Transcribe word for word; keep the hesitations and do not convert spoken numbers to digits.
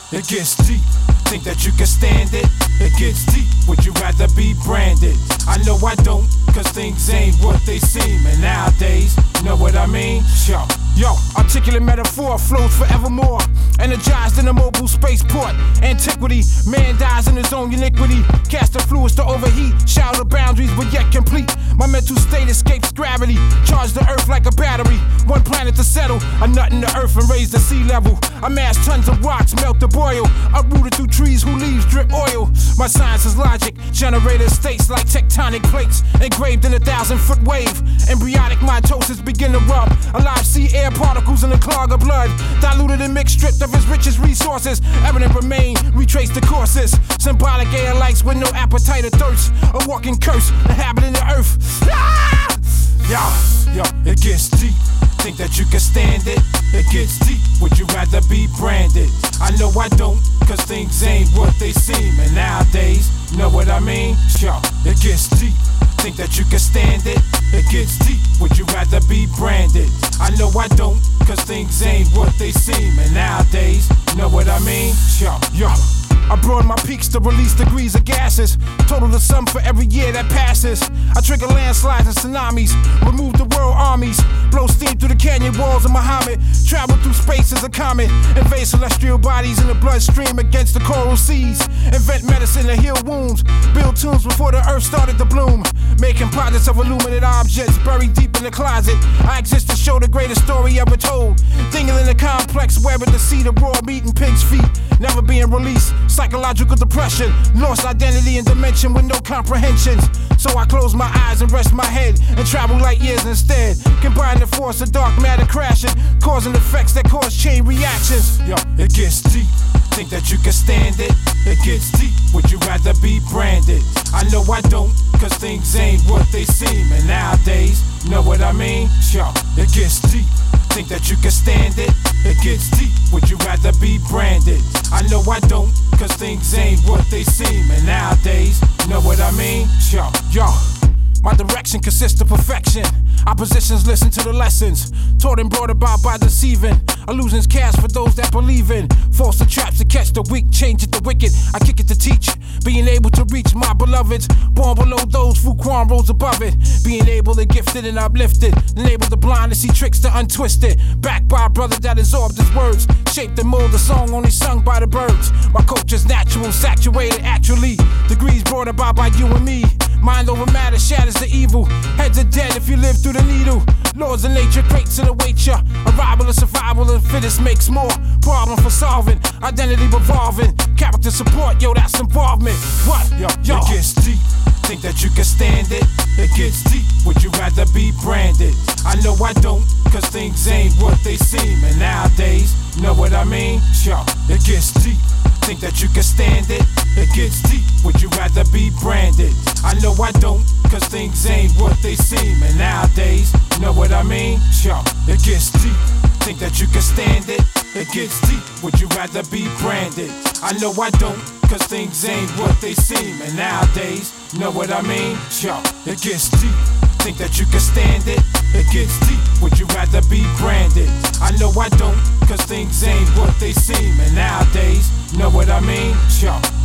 it gets deep. Think that you can stand it? It gets deep. Would you rather be branded? I know I don't, cause things ain't what they seem. And nowadays, you know what I mean? Yo, yo, articulate metaphor flows forevermore. Energized in a mobile spaceport. Antiquity, man dies in his own iniquity. Casting fluids to overheat, shallow boundaries but yet complete. My mental state escapes gravity. Charge the earth like a battery. One planet to settle, a nut in the earth and raise the sea level. Amass tons of rocks, melt to boil. Uprooted through trees whose leaves drip oil. My science is logic, generated states like tectonic plates, engraved in a thousand foot wave. Embryonic mitosis begin to rub. Alive sea air particles in a clog of blood. Diluted and mixed, stripped of its richest resources. Evident remain, retrace the courses. Symbolic air likes with no appetite or thirst. A walking curse, inhabiting the earth. Ah! Yo, yo, it gets deep. Think that you can stand it? It gets deep. Would you rather be branded? I know I don't, cause things ain't what they seem. And nowadays, you know what I mean? Yo, it gets deep. Think that you can stand it? It gets deep. Would you rather be branded? I know I don't, cause things ain't what they seem. And nowadays, you know what I mean? Yo, yo. I broaden my peaks to release degrees of gases. Total the sum for every year that passes. I trigger landslides and tsunamis. Remove the world armies. Blow steam through the canyon walls of Muhammad. Travel through space as a comet. Invade celestial bodies in the bloodstream against the coral seas. Invent medicine to heal wounds. Build tombs before the earth started to bloom. Making projects of illuminated objects buried deep in the closet. I exist to show the greatest story ever told. Thinking in a complex web of the seed of raw meat and pig's feet. Never being released. Psychological depression, lost identity and dimension with no comprehensions. So I close my eyes and rest my head and travel light years instead. Combine the force of dark matter crashing, causing effects that cause chain reactions. Yo, it gets deep. Think that you can stand it? It gets deep. Would you rather be branded? I know I don't, cause things ain't what they seem. And nowadays, you know what I mean? Yo, it gets deep. Think that you can stand it? It gets deep. Would you rather be branded? I know I don't, cause things ain't what they seem. And nowadays, you know what I mean? Yo, yo. My direction consists of perfection. Oppositions listen to the lessons taught and brought about by deceiving. Illusions cast for those that believe in. False traps to catch the weak, change it the wicked. I kick it to teach. Being able to reach my beloveds. Born below those who Quan rose above it. Being able to gifted and uplifted. Enable the blind to see tricks to untwisted. Backed by a brother that absorbed his words. Shaped and molded a song only sung by the birds. My culture's natural, saturated actually. Degrees brought about by you and me. Mind over matter shatters the evil. Heads are dead if you live through the needle. Laws of nature creates and await ya. Arrival of survival of the fittest makes more. Problem for solving. Identity revolving. Character support, yo, that's involvement. What? Yo, yo. It gets deep. Think that you can stand it? It gets deep. Would you rather be branded? I know I don't, cause things ain't what they seem. And nowadays, you know what I mean? Yo, it gets deep. Think that you can stand it? It gets deep. Would you rather be branded? I know I don't, cause things ain't what they seem. And nowadays, you know what I mean? Yo, it gets deep. Think that you can stand it? It gets deep. Would you rather be branded? I know I don't, cause things ain't what they seem. And nowadays, you know what I mean? Yo, it gets deep. Think that you can stand it? It gets deep. Would you rather be branded? I know I don't, cause things ain't what they seem. And nowadays, you know what I mean? Yo.